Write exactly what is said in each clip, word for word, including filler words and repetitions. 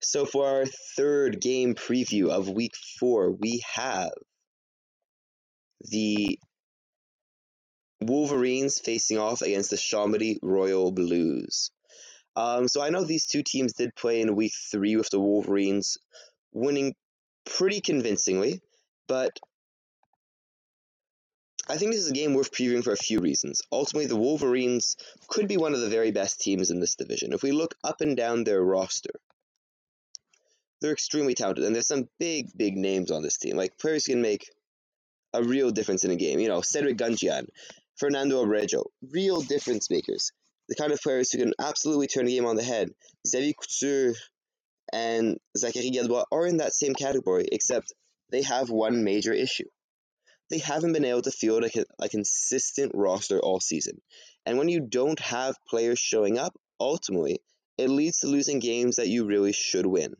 So for our third game preview of week four, we have the Wolverines facing off against the Chambéry Royal Blues. Um, so I know these two teams did play in week three with the Wolverines winning pretty convincingly, but I think this is a game worth previewing for a few reasons. Ultimately, the Wolverines could be one of the very best teams in this division. If we look up and down their roster, they're extremely talented, and there's some big, big names on this team. Like, players can make a real difference in a game. You know, Cedric Gunjian, Fernando Abreu, real difference makers. The kind of players who can absolutely turn a game on the head. Xavier Couture and Zachary Gadbois are in that same category, except they have one major issue. They haven't been able to field a, a consistent roster all season. And when you don't have players showing up, ultimately, it leads to losing games that you really should win.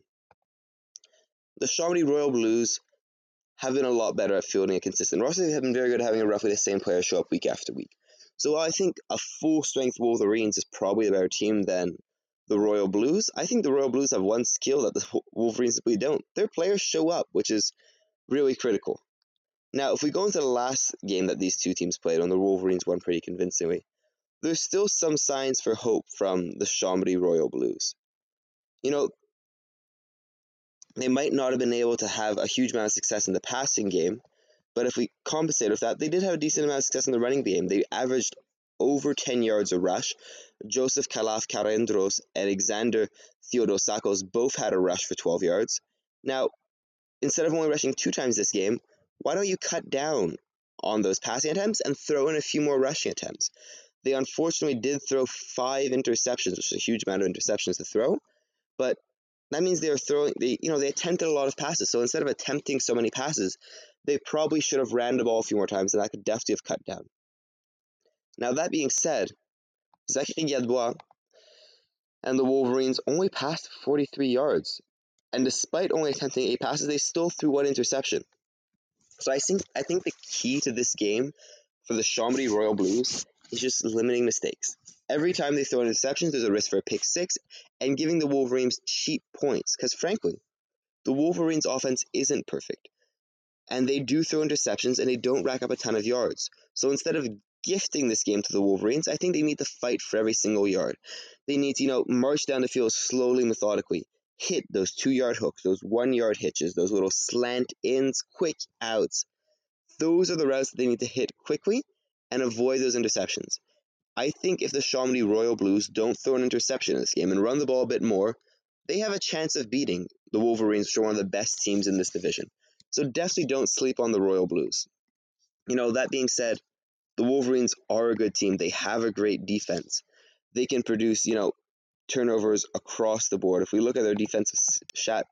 The Chambéry Royal Blues have been a lot better at fielding a consistent roster. They have been very good at having roughly the same players show up week after week. So while I think a full-strength Wolverines is probably a better team than the Royal Blues, I think the Royal Blues have one skill that the Wolverines simply don't. Their players show up, which is really critical. Now, if we go into the last game that these two teams played, and the Wolverines won pretty convincingly, there's still some signs for hope from the Chambéry Royal Blues. You know, they might not have been able to have a huge amount of success in the passing game, but if we compensate with that, they did have a decent amount of success in the running game. They averaged over ten yards a rush. Joseph Calaf Carendros and Alexander Theodosakos both had a rush for twelve yards. Now, instead of only rushing two times this game, why don't you cut down on those passing attempts and throw in a few more rushing attempts? They unfortunately did throw five interceptions, which is a huge amount of interceptions to throw, but that means they were throwing, they, you know, they attempted a lot of passes. So instead of attempting so many passes, they probably should have ran the ball a few more times, and that could definitely have cut down. Now, that being said, Zachary Gadbois and the Wolverines only passed forty-three yards. And despite only attempting eight passes, they still threw one interception. So I think I think the key to this game for the Chambéry Royal Blues is just limiting mistakes. Every time they throw an interception, there's a risk for a pick six and giving the Wolverines cheap points. Because frankly, the Wolverines' offense isn't perfect. And they do throw interceptions and they don't rack up a ton of yards. So instead of gifting this game to the Wolverines, I think they need to fight for every single yard. They need to, you know, march down the field slowly, methodically, hit those two-yard hooks, those one-yard hitches, those little slant ins, quick outs. Those are the routes that they need to hit quickly and avoid those interceptions. I think if the Chambéry Royal Blues don't throw an interception in this game and run the ball a bit more, they have a chance of beating the Wolverines, which are one of the best teams in this division. So definitely don't sleep on the Royal Blues. You know, that being said, the Wolverines are a good team. They have a great defense. They can produce, you know, turnovers across the board. If we look at their defensive stat,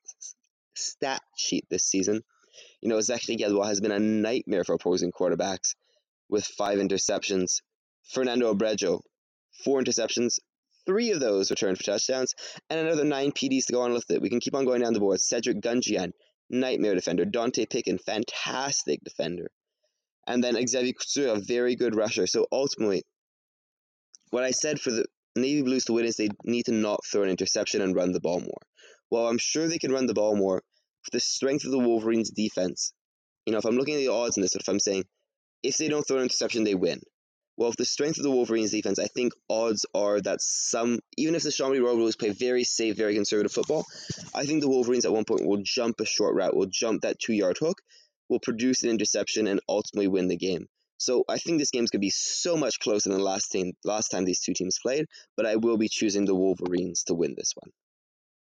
stat sheet this season, you know, Zachary Gadbois has been a nightmare for opposing quarterbacks with five interceptions. Fernando Abreu, four interceptions, three of those returned for touchdowns, and another nine P Ds to go on with it. We can keep on going down the board. Cedric Gunjian, nightmare defender. Dante Picken, fantastic defender. And then Xavier Couture, a very good rusher. So ultimately, what I said for the Navy Blues to win is they need to not throw an interception and run the ball more. Well, I'm sure they can run the ball more with the strength of the Wolverines' defense. You know, if I'm looking at the odds in this, if I'm saying, if they don't throw an interception, they win. Well, with the strength of the Wolverines' defense, I think odds are that some, even if the Chambéry Royal Blues play very safe, very conservative football, I think the Wolverines at one point will jump a short route, will jump that two-yard hook, will produce an interception, and ultimately win the game. So I think this game's going to be so much closer than the last, team, last time these two teams played, but I will be choosing the Wolverines to win this one.